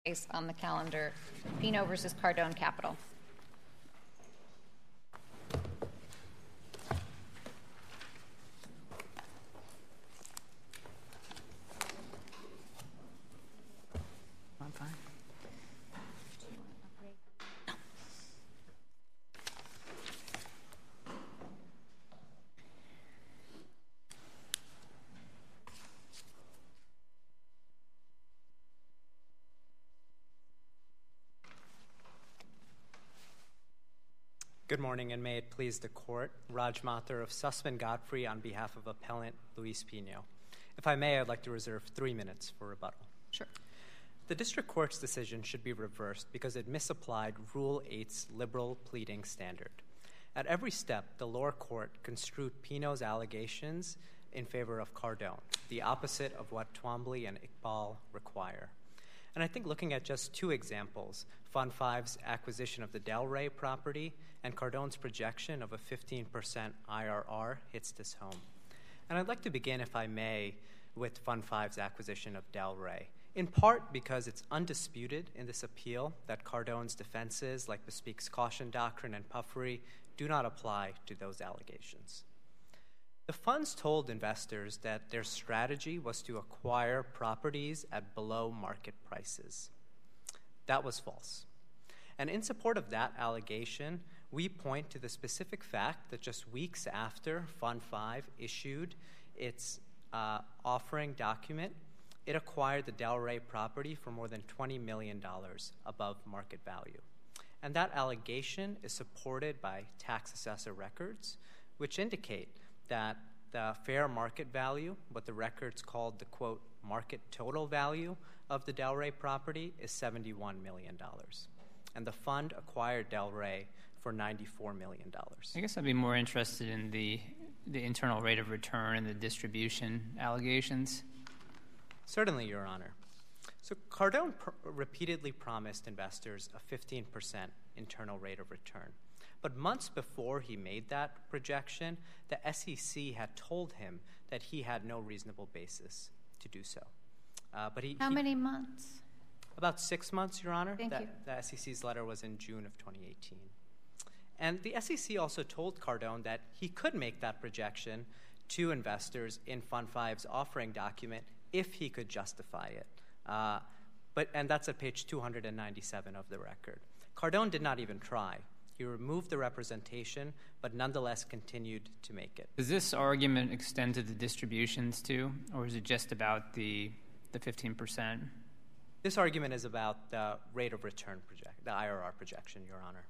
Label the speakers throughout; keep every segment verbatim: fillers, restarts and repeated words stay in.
Speaker 1: Case on the calendar, Pino versus Cardone Capital.
Speaker 2: I'm fine.
Speaker 3: Good morning, and may it please the Court. Raj Mathur of Sussman Godfrey on behalf of Appellant Luis Pino. If I may, I'd like to reserve three minutes for rebuttal.
Speaker 1: Sure.
Speaker 3: The District Court's decision should be reversed because it misapplied Rule eight's liberal pleading standard. At every step, the lower court construed Pino's allegations in favor of Cardone, the opposite of what Twombly and Iqbal require. And I think looking at just two examples, Fund Five's acquisition of the Delray property and Cardone's projection of a fifteen percent I R R hits this home. And I'd like to begin, if I may, with Fund Five's acquisition of Delray, in part because it's undisputed in this appeal that Cardone's defenses, like Bespeak's caution doctrine and puffery, do not apply to those allegations. The funds told investors that their strategy was to acquire properties at below market prices. That was false. And in support of that allegation, we point to the specific fact that just weeks after Fund Five issued its uh, offering document, it acquired the Delray property for more than twenty million dollars above market value. And that allegation is supported by tax assessor records, which indicate that the fair market value, what the records called the, quote, market total value of the Delray property, is seventy-one million dollars. And the fund acquired Delray for ninety-four million dollars.
Speaker 2: I guess I'd be more interested in the the internal rate of return and the distribution allegations.
Speaker 3: Certainly, Your Honor. So Cardone pr- repeatedly promised investors a fifteen percent internal rate of return. But months before he made that projection, the S E C had told him that he had no reasonable basis to do so. Uh, but he,
Speaker 1: How
Speaker 3: he,
Speaker 1: many months?
Speaker 3: About six months, Your Honor.
Speaker 1: Thank
Speaker 3: that,
Speaker 1: you.
Speaker 3: The S E C's letter was in June of twenty eighteen. And the S E C also told Cardone that he could make that projection to investors in Fund Five's offering document if he could justify it. Uh, but and that's at page two hundred ninety-seven of the record. Cardone did not even try. He removed the representation, but nonetheless continued to make it.
Speaker 2: Does this argument extend to the distributions too, or is it just about the the fifteen percent?
Speaker 3: This argument is about the rate of return project, the I R R projection, Your Honor.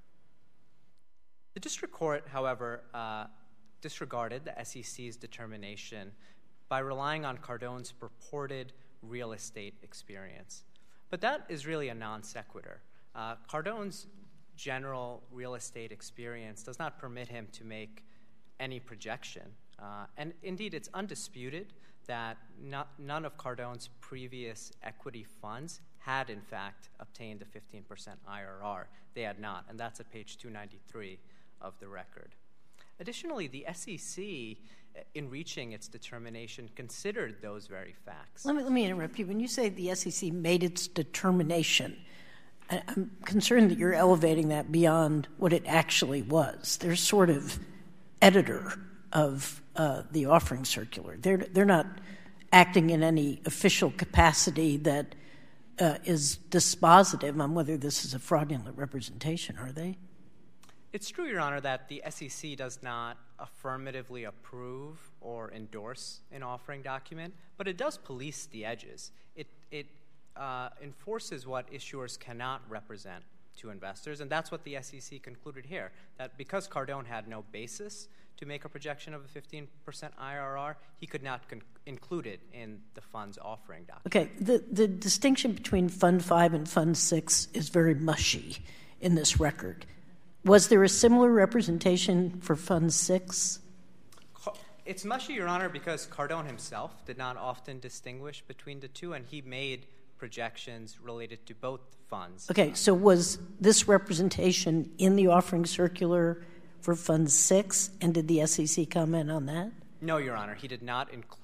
Speaker 3: The district court, however, uh, disregarded the S E C's determination by relying on Cardone's purported real estate experience. But that is really a non sequitur. Uh, Cardone's general real estate experience does not permit him to make any projection. Uh, and indeed, it's undisputed that not, none of Cardone's previous equity funds had, in fact, obtained a fifteen percent I R R. They had not, and that's at page two ninety-three of the record. Additionally, the S E C, in reaching its determination, considered those very facts.
Speaker 4: Let me, let me interrupt you. When you say the S E C made its determination, I'm concerned that you're elevating that beyond what it actually was. They're sort of editor of uh, the offering circular. They're they're not acting in any official capacity that uh, is dispositive on whether this is a fraudulent representation, are they?
Speaker 3: It's true, Your Honor, that the S E C does not affirmatively approve or endorse an offering document, but it does police the edges. It it uh, enforces what issuers cannot represent to investors, and that's what the S E C concluded here, that because Cardone had no basis to make a projection of a fifteen percent I R R, he could not con- include it in the fund's offering document.
Speaker 4: Okay, the, the distinction between Fund five and Fund six is very mushy in this record. Was there a similar representation for Fund six?
Speaker 3: It's mushy, Your Honor, because Cardone himself did not often distinguish between the two, and he made projections related to both funds.
Speaker 4: Okay, so was this representation in the offering circular for Fund six, and did the S E C comment on that?
Speaker 3: No, Your Honor, he did not include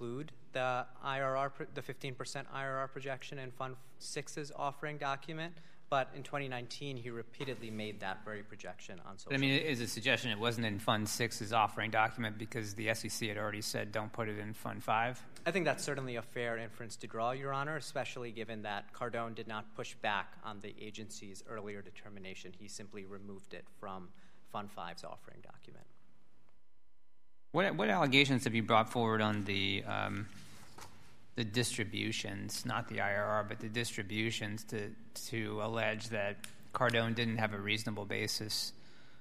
Speaker 3: the I R R, the fifteen percent I R R projection in Fund six's offering document, but in twenty nineteen, he repeatedly made that very projection on social
Speaker 2: But I mean,
Speaker 3: media.
Speaker 2: is a suggestion it wasn't in Fund six's offering document because the S E C had already said don't put it in Fund five?
Speaker 3: I think that's certainly a fair inference to draw, Your Honor, especially given that Cardone did not push back on the agency's earlier determination. He simply removed it from Fund five's offering document.
Speaker 2: What what allegations have you brought forward on the um, the distributions, not the I R R, but the distributions to to allege that Cardone didn't have a reasonable basis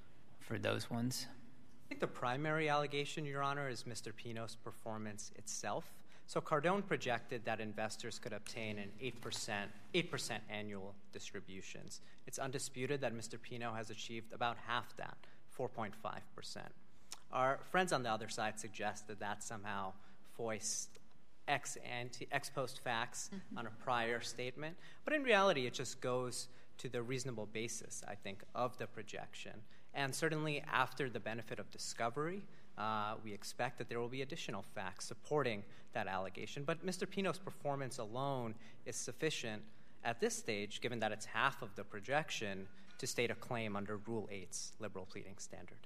Speaker 2: for those ones?
Speaker 3: I think the primary allegation, Your Honor, is Mister Pino's performance itself. So Cardone projected that investors could obtain an eight percent, eight percent annual distributions. It's undisputed that Mister Pino has achieved about half that, four point five percent. Our friends on the other side suggest that that somehow foists ex ante, ex post facts mm-hmm. on a prior statement. But in reality, it just goes to the reasonable basis, I think, of the projection. And certainly after the benefit of discovery, uh, we expect that there will be additional facts supporting that allegation. But Mister Pino's performance alone is sufficient at this stage, given that it's half of the projection, to state a claim under Rule eight's liberal pleading standard.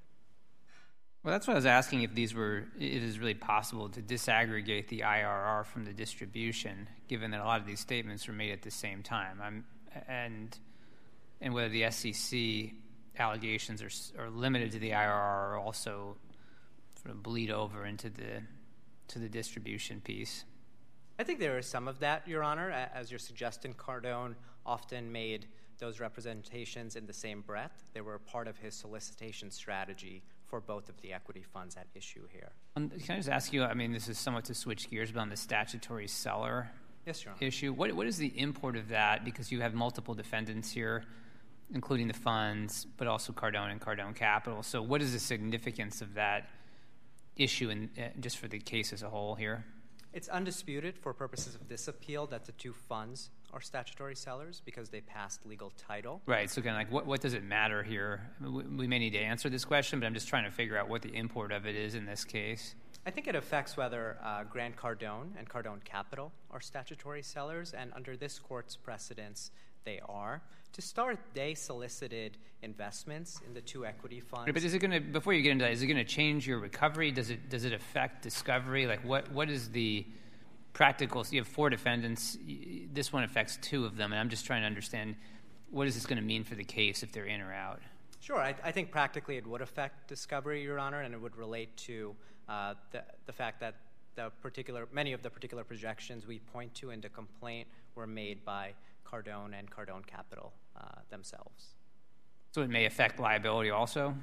Speaker 2: Well, that's what I was asking, if these were, it is really possible to disaggregate the I R R from the distribution, given that a lot of these statements were made at the same time. I'm, and and whether the S E C allegations are, are limited to the I R R or also sort of bleed over into the to the distribution piece.
Speaker 3: I think there is some of that, Your Honor. As you're suggesting, Cardone often made those representations in the same breath. They were part of his solicitation strategy for both of the equity funds at issue here.
Speaker 2: Um, can I just ask you, I mean, this is somewhat to switch gears, but on the statutory seller
Speaker 3: yes, Your Honor.
Speaker 2: issue, what what is the import of that? Because you have multiple defendants here, including the funds, but also Cardone and Cardone Capital. So what is the significance of that issue in, uh, just for the case as a whole here?
Speaker 3: It's undisputed for purposes of this appeal that the two funds are statutory sellers because they passed legal title.
Speaker 2: Right. So again, like, what, what does it matter here? I mean, we, we may need to answer this question, but I'm just trying to figure out what the import of it is in this case.
Speaker 3: I think it affects whether uh, Grant Cardone and Cardone Capital are statutory sellers, and under this court's precedents, they are. To start, they solicited investments in the two equity funds.
Speaker 2: Right, but is it going to, before you get into that, is it going to change your recovery? Does it does it affect discovery? Like, what what is the practical? So you have four defendants. This one affects two of them, and I'm just trying to understand what is this going to mean for the case if they're in or out?
Speaker 3: Sure. I, I think practically it would affect discovery, Your Honor, and it would relate to uh, the, the fact that the particular many of the particular projections we point to in the complaint were made by Cardone and Cardone Capital uh, themselves.
Speaker 2: So it may affect liability also?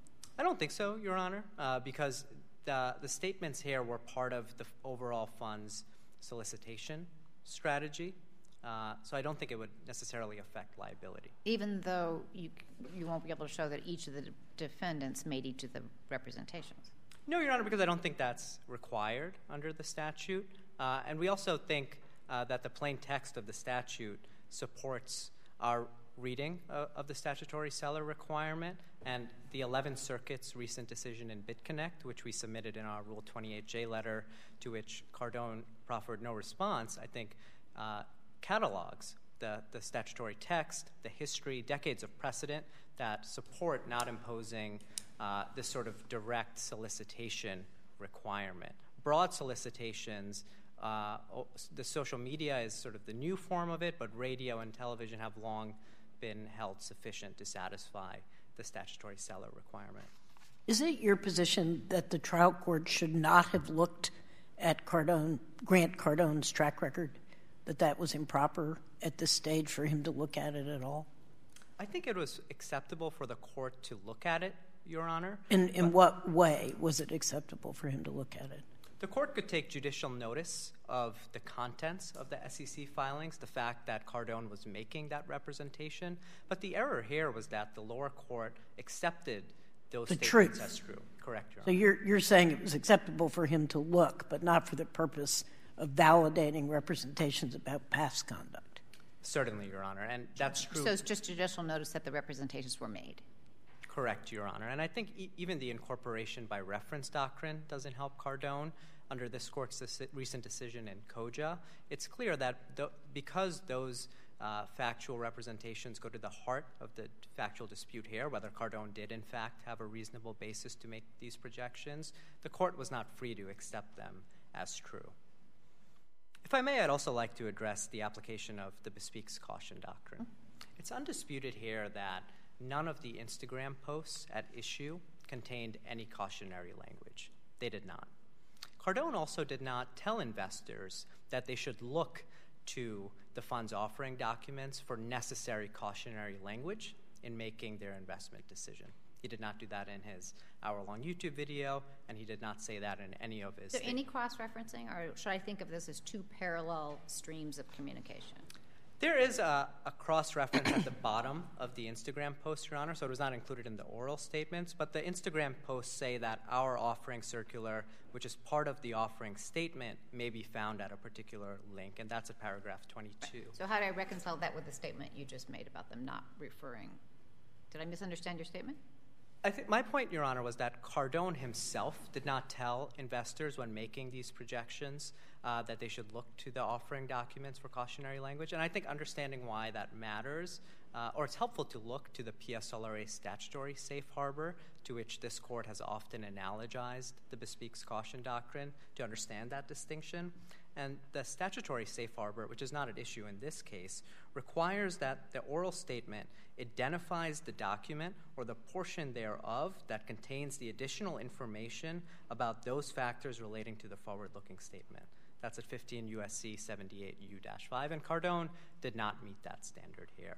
Speaker 3: I don't think so, Your Honor, uh, because the, the statements here were part of the overall fund's solicitation strategy. Uh, so I don't think it would necessarily affect liability.
Speaker 1: Even though you you won't be able to show that each of the de- defendants made each of the representations?
Speaker 3: No, Your Honor, because I don't think that's required under the statute. Uh, and we also think uh, that the plain text of the statute supports our reading uh, of the statutory seller requirement, and the eleventh Circuit's recent decision in BitConnect, which we submitted in our Rule twenty-eight J letter, to which Cardone proffered no response, I think uh, catalogs the, the statutory text, the history, decades of precedent that support not imposing uh, this sort of direct solicitation requirement. Broad solicitations, uh, the social media is sort of the new form of it, but radio and television have long been held sufficient to satisfy the statutory seller requirement.
Speaker 4: Is it your position that the trial court should not have looked at Cardone, Grant Cardone's track record, that that was improper at this stage for him to look at it at all?
Speaker 3: I think it was acceptable for the court to look at it, Your Honor.
Speaker 4: In, in what way was it acceptable for him to look at it?
Speaker 3: The court could take judicial notice of the contents of the S E C filings, the fact that Cardone was making that representation. But the error here was that the lower court accepted those
Speaker 4: the
Speaker 3: statements
Speaker 4: truth.
Speaker 3: as true. Correct, Your
Speaker 4: So
Speaker 3: Honor.
Speaker 4: you're, you're saying it was acceptable for him to look, but not for the purpose of validating representations about past conduct?
Speaker 3: Certainly, Your Honor, and that's true.
Speaker 1: So it's just judicial notice that the representations were made?
Speaker 3: correct, Your Honor. And I think e- even the incorporation by reference doctrine doesn't help Cardone. Under this court's deci- recent decision in Koja, it's clear that th- because those uh, factual representations go to the heart of the factual dispute here, whether Cardone did in fact have a reasonable basis to make these projections, the court was not free to accept them as true. If I may, I'd also like to address the application of the bespeaks caution doctrine. It's undisputed here that none of the Instagram posts at issue contained any cautionary language. They did not. Cardone also did not tell investors that they should look to the fund's offering documents for necessary cautionary language in making their investment decision. He did not do that in his hour-long YouTube video, and he did not say that in any of his...
Speaker 1: Is there any cross-referencing, or should I think of this as two parallel streams of communication?
Speaker 3: There is a, a cross-reference at the bottom of the Instagram post, Your Honor, so it was not included in the oral statements, but the Instagram posts say that our offering circular, which is part of the offering statement, may be found at a particular link, and that's at paragraph twenty-two.
Speaker 1: Right. So how do I reconcile that with the statement you just made about them not referring? Did I misunderstand your statement?
Speaker 3: I think my point, Your Honor, was that Cardone himself did not tell investors when making these projections uh, that they should look to the offering documents for cautionary language. And I think understanding why that matters, uh, or it's helpful to look to the P S L R A statutory safe harbor, to which this court has often analogized the bespeaks caution doctrine, to understand that distinction. And the statutory safe harbor, which is not at issue in this case, requires that the oral statement identifies the document or the portion thereof that contains the additional information about those factors relating to the forward-looking statement. That's at fifteen U S C seventy-eight U five, and Cardone did not meet that standard here.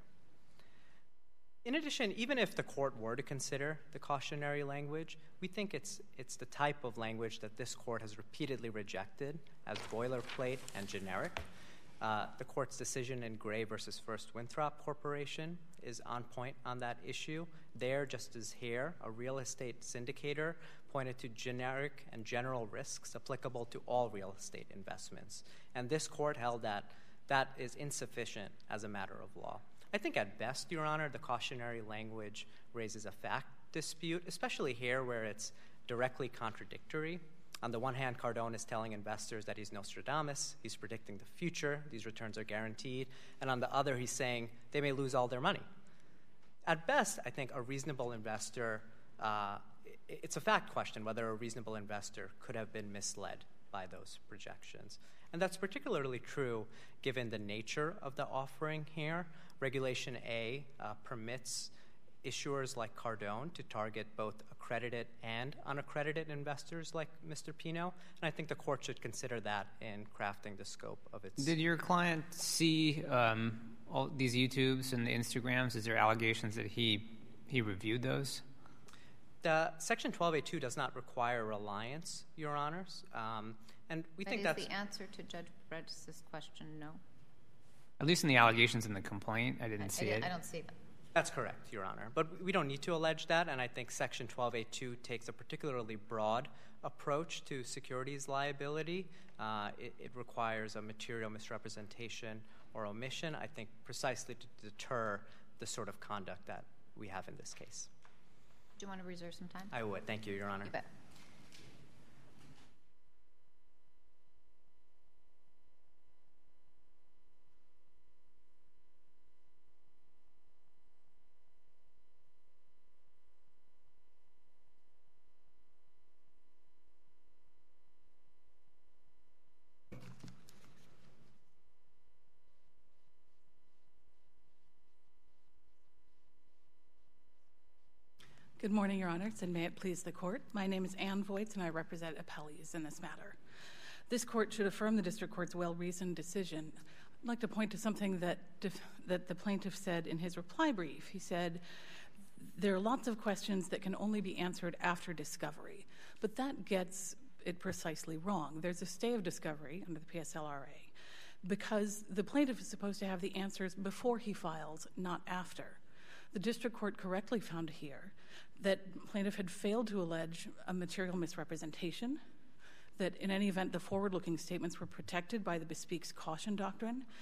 Speaker 3: In addition, even if the court were to consider the cautionary language, we think it's it's the type of language that this court has repeatedly rejected as boilerplate and generic. Uh, the court's decision in Gray versus First Winthrop Corporation is on point on that issue. There, just as here, a real estate syndicator pointed to generic and general risks applicable to all real estate investments. And this court held that that is insufficient as a matter of law. I think at best, Your Honor, the cautionary language raises a fact dispute, especially here where it's directly contradictory. On the one hand, Cardone is telling investors that he's Nostradamus, he's predicting the future, these returns are guaranteed, and on the other, he's saying they may lose all their money. At best, I think a reasonable investor, uh, it's a fact question whether a reasonable investor could have been misled by those projections. And that's particularly true given the nature of the offering here. Regulation A uh, permits issuers like Cardone to target both accredited and unaccredited investors like Mister Pino, and I think the court should consider that in crafting the scope of its...
Speaker 2: Did your client see um, all these YouTubes and the Instagrams? Is there allegations that he he reviewed those?
Speaker 3: The Section twelve A two does not require reliance, Your Honors, um, and we
Speaker 1: that
Speaker 3: think
Speaker 1: is
Speaker 3: that's...
Speaker 1: the answer to Judge Brett's question, no?
Speaker 2: At least in the allegations in the complaint, I didn't
Speaker 1: I,
Speaker 2: see
Speaker 1: I,
Speaker 2: it.
Speaker 1: I don't see that.
Speaker 3: That's correct, Your Honor. But we don't need to allege that, and I think Section twelve A two takes a particularly broad approach to securities liability. Uh, it, it requires a material misrepresentation or omission, I think, precisely to deter the sort of conduct that we have in this case.
Speaker 1: Do you want to reserve some time?
Speaker 3: I would. Thank you, Your Honor.
Speaker 1: You bet.
Speaker 5: Good morning, Your Honors, and may it please the Court. My name is Ann Voights, and I represent appellees in this matter. This Court should affirm the District Court's well-reasoned decision. I'd like to point to something that, def- that the plaintiff said in his reply brief. He said, there are lots of questions that can only be answered after discovery, but that gets it precisely wrong. There's a stay of discovery under the P S L R A because the plaintiff is supposed to have the answers before he files, not after. The District Court correctly found here that plaintiff had failed to allege a material misrepresentation, that in any event the forward-looking statements were protected by the bespeaks caution doctrine,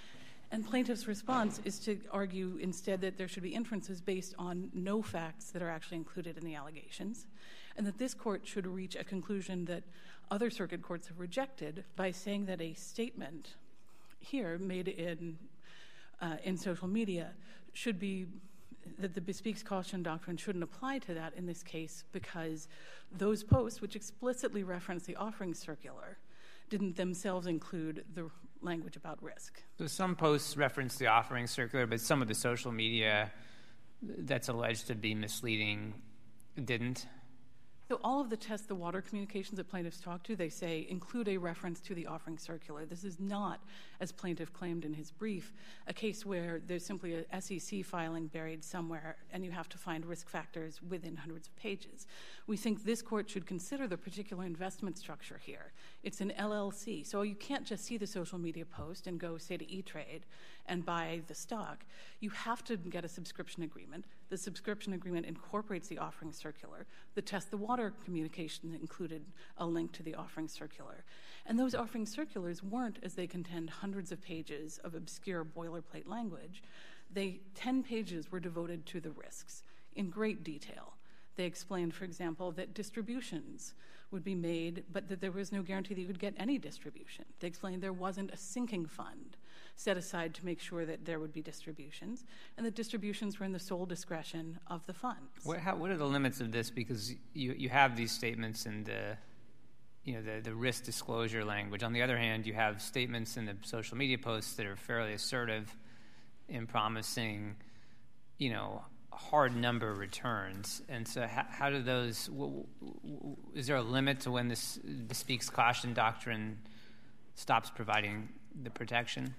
Speaker 5: And plaintiff's response is to argue instead that there should be inferences based on no facts that are actually included in the allegations, and that this court should reach a conclusion that other circuit courts have rejected by saying that a statement here made in uh, in social media should be, that the bespeaks caution doctrine shouldn't apply to that in this case because those posts, which explicitly reference the offering circular, didn't themselves include the language about risk.
Speaker 2: So some posts reference the offering circular, but some of the social media that's alleged to be misleading didn't?
Speaker 5: So all of the test the water communications that plaintiffs talk to, they say include a reference to the offering circular. This is not, as plaintiff claimed in his brief, a case where there's simply a S E C filing buried somewhere and you have to find risk factors within hundreds of pages. We think this court should consider the particular investment structure here. It's an L L C, so you can't just see the social media post and go, say, to E-Trade and buy the stock. You have to get a subscription agreement. The subscription agreement incorporates the offering circular. The test the water communication included a link to the offering circular. And those offering circulars weren't, as they contend, hundreds of pages of obscure boilerplate language. They, ten pages were devoted to the risks in great detail. They explained, for example, that distributions would be made, but that there was no guarantee that you would get any distribution. They explained there wasn't a sinking fund set aside to make sure that there would be distributions, and that distributions were in the sole discretion of the funds.
Speaker 2: What, how, what are the limits of this? Because you, you have these statements in the, you know, the, the risk disclosure language. On the other hand, you have statements in the social media posts that are fairly assertive in promising, you know, hard number returns. And so how, how do those, w- w- is there a limit to when this bespeaks caution doctrine stops providing the protection?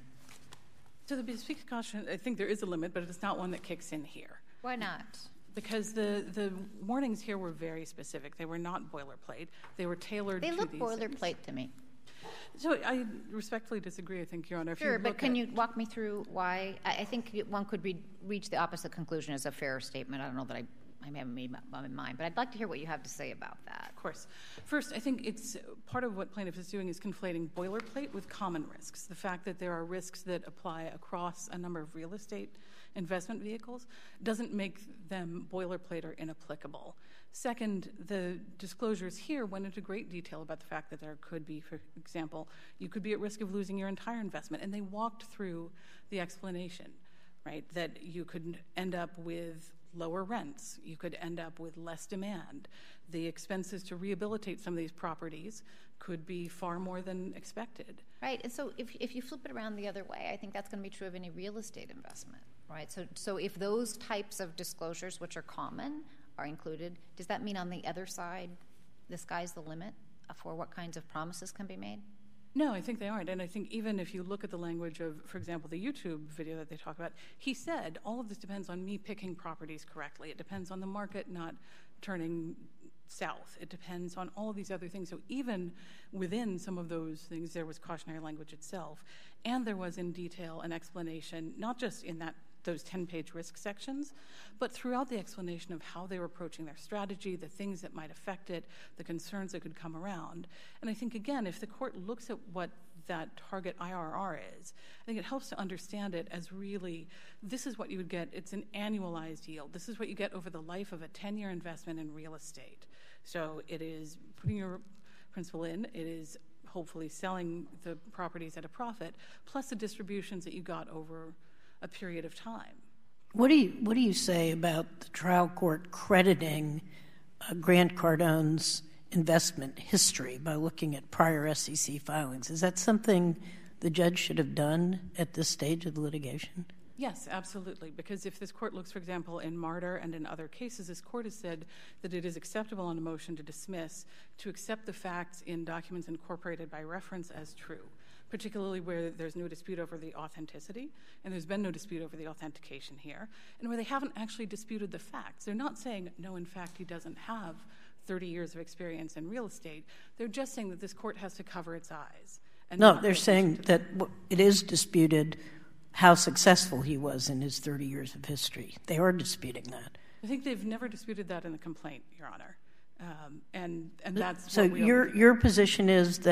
Speaker 5: So the bespeaks caution, I think there is a limit, but it's not one that kicks in here.
Speaker 1: Why not?
Speaker 5: Because the, the warnings here were very specific. They were not boilerplate. They were tailored
Speaker 1: They
Speaker 5: to
Speaker 1: look
Speaker 5: these
Speaker 1: boilerplate
Speaker 5: things.
Speaker 1: to me.
Speaker 5: So I respectfully disagree, I think, Your Honor. If
Speaker 1: Sure,
Speaker 5: you
Speaker 1: but
Speaker 5: look
Speaker 1: can
Speaker 5: at,
Speaker 1: you walk me through why? I, I think one could read, reach the opposite conclusion as a fair statement. I don't know that I, I haven't made my mind, but I'd like to hear what you have to say about that.
Speaker 5: Of course. First, I think it's part of what plaintiff is doing is conflating boilerplate with common risks. The fact that there are risks that apply across a number of real estate investment vehicles doesn't make them boilerplate or inapplicable. Second, the disclosures here went into great detail about the fact that there could be, for example, you could be at risk of losing your entire investment, and they walked through the explanation, right, that you could end up with lower rents, you could end up with less demand. The expenses to rehabilitate some of these properties could be far more than expected.
Speaker 1: Right, and so if if you flip it around the other way, I think that's going to be true of any real estate investment, right? So so if those types of disclosures, which are common, are included, does that mean on the other side, the sky's the limit for what kinds of promises can be made?
Speaker 5: No, I think they aren't. And I think even if you look at the language of, for example, the YouTube video that they talk about, he said, all of this depends on me picking properties correctly. It depends on the market not turning south. It depends on all of these other things. So even within some of those things, there was cautionary language itself. And there was in detail an explanation, not just in that those ten-page risk sections, but throughout the explanation of how they were approaching their strategy, the things that might affect it, the concerns that could come around. And I think, again, if the court looks at what that target I R R is, I think it helps to understand it as really, this is what you would get. It's an annualized yield. This is what you get over the life of a ten-year investment in real estate. So it is putting your principal in, it is hopefully selling the properties at a profit, plus the distributions that you got over a period of time.
Speaker 4: What do you what do you say about the trial court crediting uh, Grant Cardone's investment history by looking at prior S E C filings? Is that something the judge should have done at this stage of the litigation?
Speaker 5: Yes, absolutely. Because if this court looks, for example, in Martyr and in other cases, this court has said that it is acceptable on a motion to dismiss to accept the facts in documents incorporated by reference as true, particularly where there's no dispute over the authenticity, and there's been no dispute over the authentication here, and where they haven't actually disputed the facts. They're not saying, no, in fact, he doesn't have thirty years of experience in real estate. They're just saying that this court has to cover its eyes. And
Speaker 4: no, they're saying that it is disputed how successful he was in his thirty years of history. They are disputing that.
Speaker 5: I think they've never disputed that in the complaint, Your Honor. Um, and and that's
Speaker 4: so
Speaker 5: what we
Speaker 4: your your position is that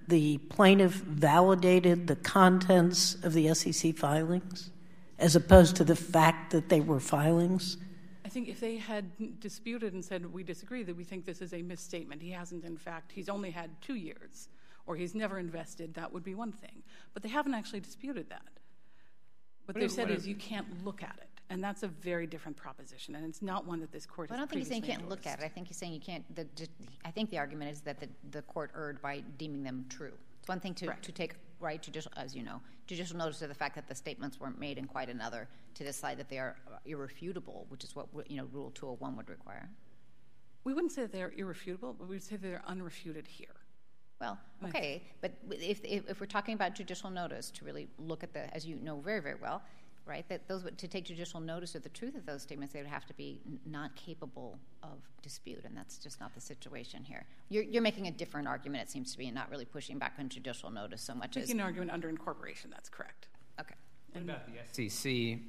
Speaker 4: the plaintiff validated the contents of the S E C filings as opposed to the fact that they were filings?
Speaker 5: I think if they had disputed and said, we disagree, that we think this is a misstatement, he hasn't, in fact, he's only had two years, or he's never invested, that would be one thing. But they haven't actually disputed that. What, what they've said is you can't look at it. And that's a very different proposition, and it's not one that this court
Speaker 1: well,
Speaker 5: has
Speaker 1: I don't think he's saying you can't
Speaker 5: endorsed.
Speaker 1: look at it. I think he's saying you can't. The, I think the argument is that the, the court erred by deeming them true. It's one thing to, to take, right, judicial, as you know, judicial notice of the fact that the statements weren't made, and quite another to decide that they are irrefutable, which is what, you know, Rule two oh one would require.
Speaker 5: We wouldn't say they're irrefutable, but we would say they're unrefuted here.
Speaker 1: Well, okay, but if, if if we're talking about judicial notice, to really look at the, as you know very, very well, right, that those to take judicial notice of the truth of those statements, they would have to be n- not capable of dispute, and that's just not the situation here. You're, you're making a different argument, it seems to be, and not really pushing back on judicial notice so much
Speaker 5: making
Speaker 1: as...
Speaker 5: an argument under incorporation, that's correct.
Speaker 1: Okay.
Speaker 2: What about the S E C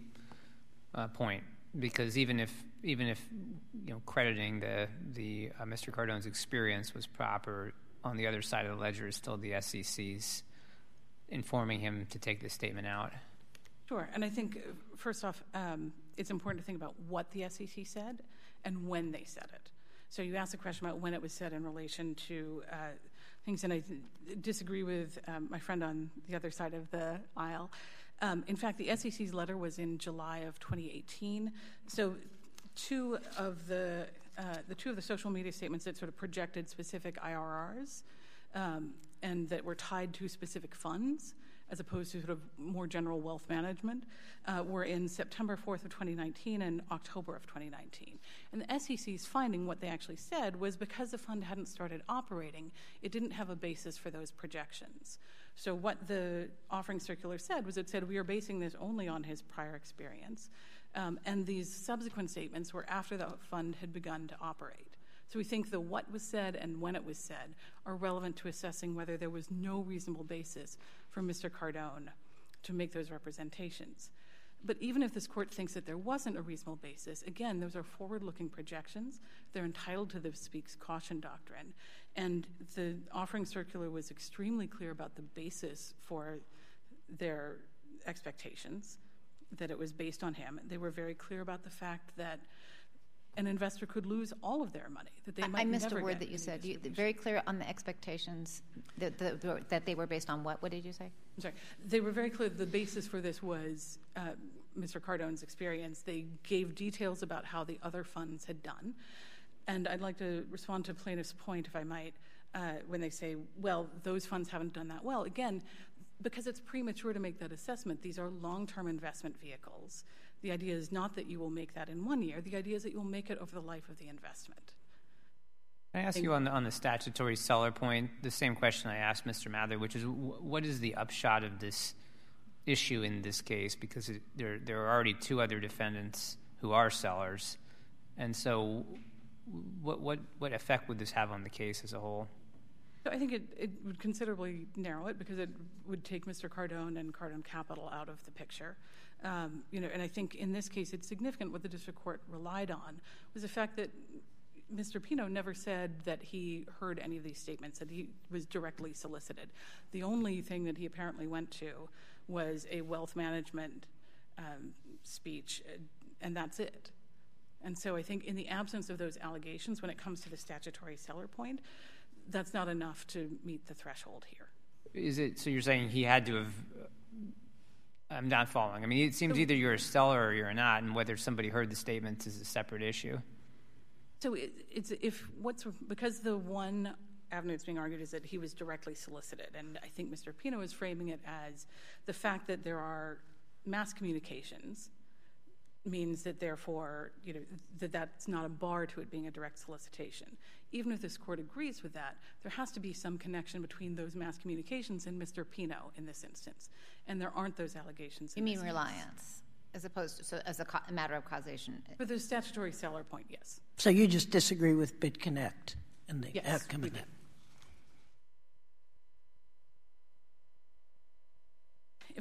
Speaker 2: uh, point? Because even if even if you know crediting the the uh, Mister Cardone's experience was proper, on the other side of the ledger is still the S E C's informing him to take this statement out.
Speaker 5: Sure, and I think, uh, first off, um, it's important to think about what the S E C said and when they said it. So you asked a question about when it was said in relation to uh, things, and I th- disagree with um, my friend on the other side of the aisle. Um, in fact, the S E C's letter was in July of twenty eighteen. So two of the uh, the two of the social media statements that sort of projected specific I R Rs um, and that were tied to specific funds, as opposed to sort of more general wealth management, uh, were in September fourth of twenty nineteen and October of twenty nineteen. And the S E C's finding, what they actually said, was because the fund hadn't started operating, it didn't have a basis for those projections. So what the offering circular said was it said, we are basing this only on his prior experience, um, and these subsequent statements were after the fund had begun to operate. So we think the what was said and when it was said are relevant to assessing whether there was no reasonable basis for Mister Cardone to make those representations. But even if this court thinks that there wasn't a reasonable basis, again, those are forward-looking projections. They're entitled to the speaks caution doctrine. And the offering circular was extremely clear about the basis for their expectations, that it was based on him. They were very clear about the fact that an investor could lose all of their money, that they might
Speaker 1: I missed
Speaker 5: never
Speaker 1: a word
Speaker 5: get
Speaker 1: that you
Speaker 5: any
Speaker 1: said. You,
Speaker 5: distribution.
Speaker 1: very clear on the expectations that, the, that they were based on what? What did you say?
Speaker 5: I'm sorry. They were very clear. The basis for this was uh, Mister Cardone's experience. They gave details about how the other funds had done. And I'd like to respond to plaintiff's point, if I might, uh, when they say, well, those funds haven't done that well. Again, because it's premature to make that assessment, these are long-term investment vehicles. The idea is not that you will make that in one year. The idea is that you'll make it over the life of the investment.
Speaker 2: Can I ask you on the, on the statutory seller point, the same question I asked Mister Mather, which is w- what is the upshot of this issue in this case? Because it, there, there are already two other defendants who are sellers. And so what, what, what effect would this have on the case as a whole?
Speaker 5: So I think it, it would considerably narrow it because it would take Mister Cardone and Cardone Capital out of the picture. Um, you know, and I think in this case it's significant what the district court relied on was the fact that Mister Pino never said that he heard any of these statements, that he was directly solicited. The only thing that he apparently went to was a wealth management um, speech, and that's it. And so I think in the absence of those allegations, when it comes to the statutory seller point, that's not enough to meet the threshold here.
Speaker 2: Is it, so you're saying he had to have, I'm not following. I mean, it seems
Speaker 5: So,
Speaker 2: either you're a seller or you're not, and whether somebody heard the statements is a separate issue.
Speaker 5: So it, it's if what's, because the one avenue that's being argued is that he was directly solicited, and I think Mister Pino is framing it as the fact that there are mass communications means that therefore, you know, that that's not a bar to it being a direct solicitation. Even if this court agrees with that, there has to be some connection between those mass communications and Mister Pino in this instance, and there aren't those allegations.
Speaker 1: You
Speaker 5: in
Speaker 1: mean
Speaker 5: this
Speaker 1: reliance,
Speaker 5: instance.
Speaker 1: as opposed to so as a, co- a matter of causation?
Speaker 5: For the statutory seller point, yes.
Speaker 4: So you just disagree with BitConnect and the
Speaker 5: Yes,
Speaker 4: outcome
Speaker 5: we
Speaker 4: of
Speaker 5: do.
Speaker 4: that?
Speaker 5: If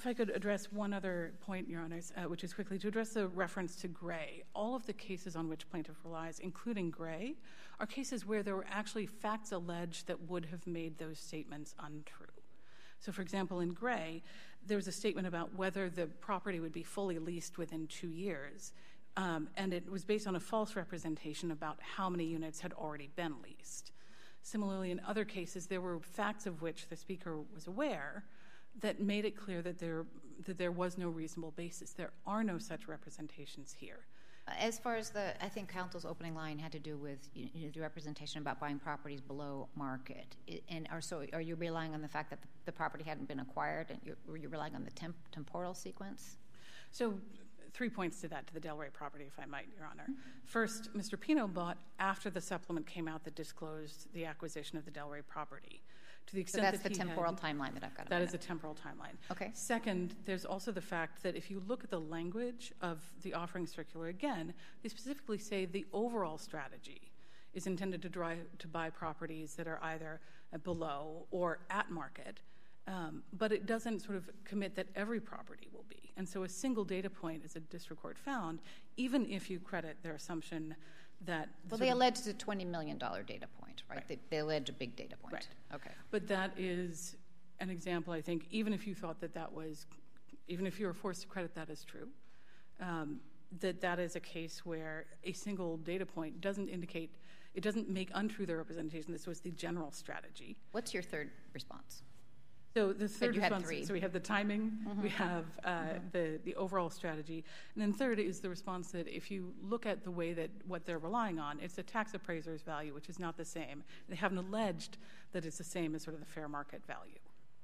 Speaker 5: If I could address one other point, Your Honors, uh, which is quickly to address the reference to Gray. All of the cases on which plaintiff relies, including Gray, are cases where there were actually facts alleged that would have made those statements untrue. So, for example, in Gray, there was a statement about whether the property would be fully leased within two years, um, and it was based on a false representation about how many units had already been leased. Similarly, in other cases, there were facts of which the speaker was aware that made it clear that there that there was no reasonable basis. There are no such representations here.
Speaker 1: As far as the, I think counsel's opening line had to do with you know, the representation about buying properties below market. And are, so are you relying on the fact that the, the property hadn't been acquired, and you're, were you relying on the temp, temporal sequence?
Speaker 5: So three points to that, to the Delray property, if I might, Your Honor. Mm-hmm. First, Mister Pino bought after the supplement came out that disclosed the acquisition of the Delray property. To the extent
Speaker 1: so that's
Speaker 5: that
Speaker 1: the temporal had, timeline that I've got.
Speaker 5: That is a temporal timeline.
Speaker 1: Okay.
Speaker 5: Second, there's also the fact that if you look at the language of the offering circular, again, they specifically say the overall strategy is intended to drive to buy properties that are either below or at market, um, but it doesn't sort of commit that every property will be. And so a single data point, as a district court found, even if you credit their assumption that...
Speaker 1: Well, they alleged a twenty million dollars data point, right? right. They, they alleged a big data point.
Speaker 5: Right.
Speaker 1: Okay.
Speaker 5: But that is an example, I think, even if you thought that that was, even if you were forced to credit that as true, um, that that is a case where a single data point doesn't indicate, it doesn't make untrue their representation. This was the general strategy.
Speaker 1: What's your third response?
Speaker 5: So the third response,
Speaker 1: three.
Speaker 5: so we have the timing,
Speaker 1: mm-hmm.
Speaker 5: we have uh,
Speaker 1: mm-hmm.
Speaker 5: the, the overall strategy, and then third is the response that if you look at the way that what they're relying on, it's a tax appraiser's value, which is not the same. They haven't alleged that it's the same as sort of the fair market value.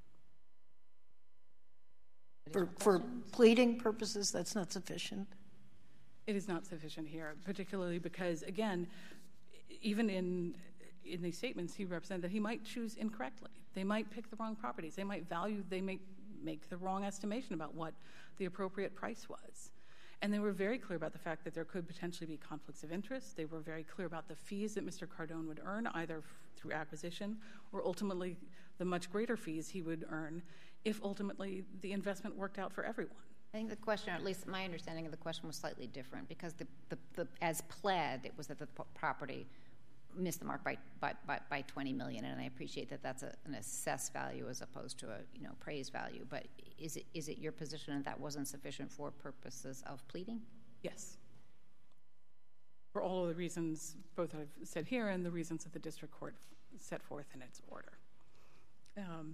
Speaker 4: For, for pleading purposes, that's not sufficient?
Speaker 5: It is not sufficient here, particularly because, again, even in in these statements, he represented that he might choose incorrectly. They might pick the wrong properties. They might value, they may make the wrong estimation about what the appropriate price was. And they were very clear about the fact that there could potentially be conflicts of interest. They were very clear about the fees that Mister Cardone would earn, either f- through acquisition or ultimately the much greater fees he would earn if ultimately the investment worked out for everyone.
Speaker 1: I think the question, or at least my understanding of the question, was slightly different because the, the, the as pled, it was that the p- property missed the mark by, by, by, by twenty million dollars, and I appreciate that that's a, an assessed value as opposed to a you know appraised value. But is it is it your position that that wasn't sufficient for purposes of pleading?
Speaker 5: Yes. For all of the reasons both I've said here and the reasons that the district court set forth in its order. Um,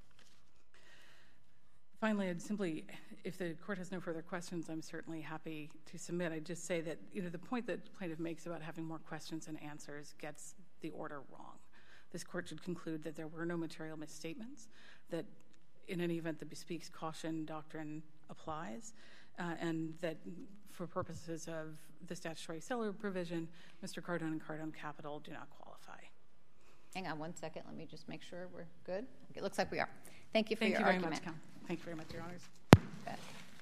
Speaker 5: Finally, I'd simply, if the court has no further questions, I'm certainly happy to submit. I'd just say that, you know, the point that the plaintiff makes about having more questions than answers gets the order wrong. This court should conclude that there were no material misstatements, that in any event the bespeaks caution doctrine applies, uh, and that for purposes of the statutory seller provision, Mister Cardone and Cardone Capital do not qualify.
Speaker 1: Hang on one second. Let me just make sure we're good. Okay, it looks like we are. Thank you for
Speaker 5: Thank
Speaker 1: your
Speaker 5: you very
Speaker 1: argument.
Speaker 5: Much, Thank you very much, Your Honors.
Speaker 1: Beth.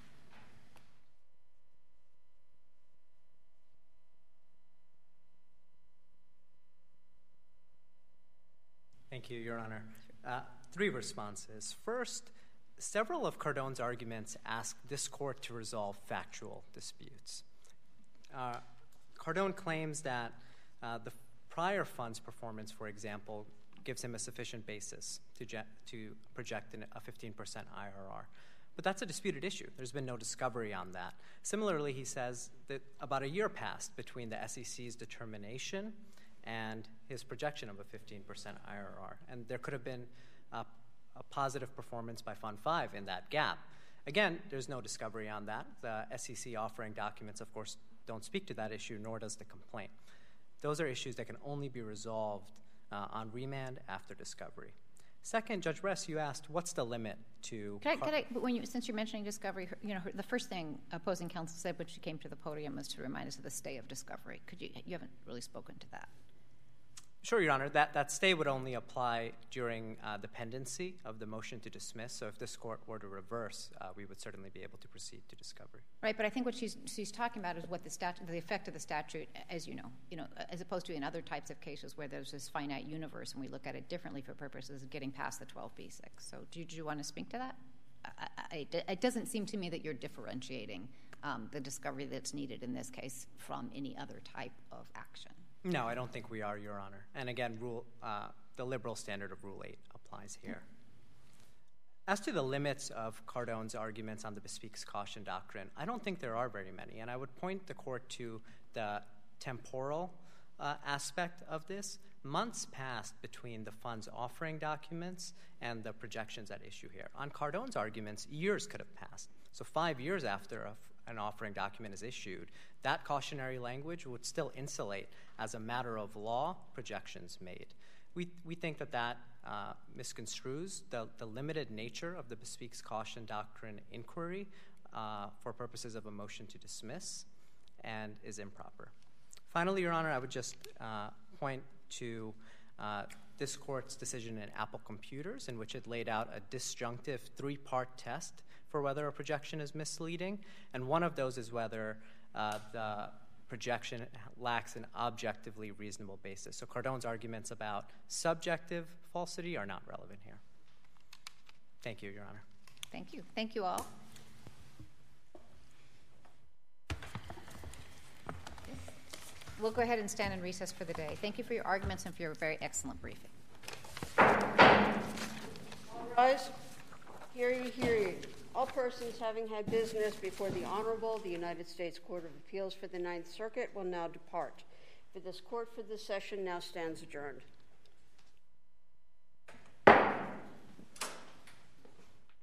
Speaker 3: Thank you, Your Honor. Uh, three responses. First, several of Cardone's arguments ask this court to resolve factual disputes. Uh, Cardone claims that uh, the prior fund's performance, for example, gives him a sufficient basis to, je- to project an, a fifteen percent I R R. But that's a disputed issue. There's been no discovery on that. Similarly, he says that about a year passed between the S E C's determination and his projection of a fifteen percent I R R. And there could have been a, a positive performance by Fund five in that gap. Again, there's no discovery on that. The S E C offering documents, of course, don't speak to that issue, nor does the complaint. Those are issues that can only be resolved uh, on remand after discovery. Second, Judge Ress, you asked, what's the limit to...
Speaker 1: Can I, can I, when you, since you're mentioning discovery, you know, the first thing opposing counsel said when she came to the podium was to remind us of the stay of discovery. Could you, you haven't really spoken to that.
Speaker 3: Sure, Your Honor. That, that stay would only apply during uh, the pendency of the motion to dismiss. So if this court were to reverse, uh, we would certainly be able to proceed to discovery.
Speaker 1: Right, but I think what she's she's talking about is what the statute, the effect of the statute, as you know, you know, as opposed to in other types of cases where there's this finite universe and we look at it differently for purposes of getting past the twelve B six. So do you, do you want to speak to that? I, I, it doesn't seem to me that you're differentiating um, the discovery that's needed in this case from any other type of action.
Speaker 3: No, I don't think we are, Your Honor. And again, rule uh, the liberal standard of Rule eight applies here. As to the limits of Cardone's arguments on the bespeaks caution doctrine, I don't think there are very many. And I would point the court to the temporal uh, aspect of this. Months passed between the fund's offering documents and the projections at issue here. On Cardone's arguments, years could have passed. So five years after a an offering document is issued, that cautionary language would still insulate, as a matter of law, projections made. We, we think that that uh, misconstrues the, the limited nature of the bespeaks caution doctrine inquiry uh, for purposes of a motion to dismiss and is improper. Finally, Your Honor, I would just uh, point to uh, this court's decision in Apple Computers, in which it laid out a disjunctive three-part test for whether a projection is misleading, and one of those is whether uh, the projection lacks an objectively reasonable basis. So Cardone's arguments about subjective falsity are not relevant here. Thank you, Your Honor.
Speaker 1: Thank you. Thank you all. We'll go ahead and stand in recess for the day. Thank you for your arguments and for your very excellent briefing.
Speaker 6: All rise. Hear ye, hear ye. All persons having had business before the Honorable, the United States Court of Appeals for the Ninth Circuit will now depart. For this court for this session now stands adjourned.